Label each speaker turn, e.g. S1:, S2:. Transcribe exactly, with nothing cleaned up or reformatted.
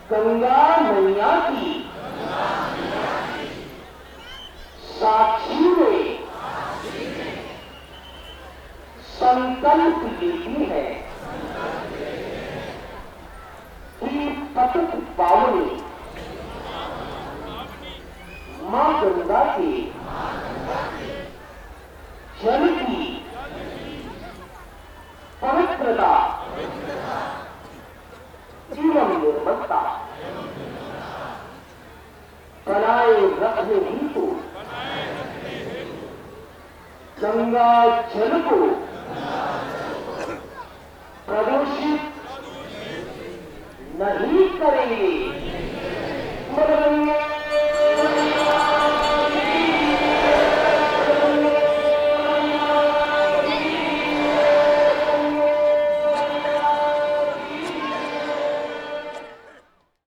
S1: गंगा मैया की साक्षी में संकल्प लेती है कि पतित पावनी मां गंगा के जल की पवित्रता एवं निर्मलता बनाए रखने हेतु गंगा जल को प्रदूषित नहीं करेंगे।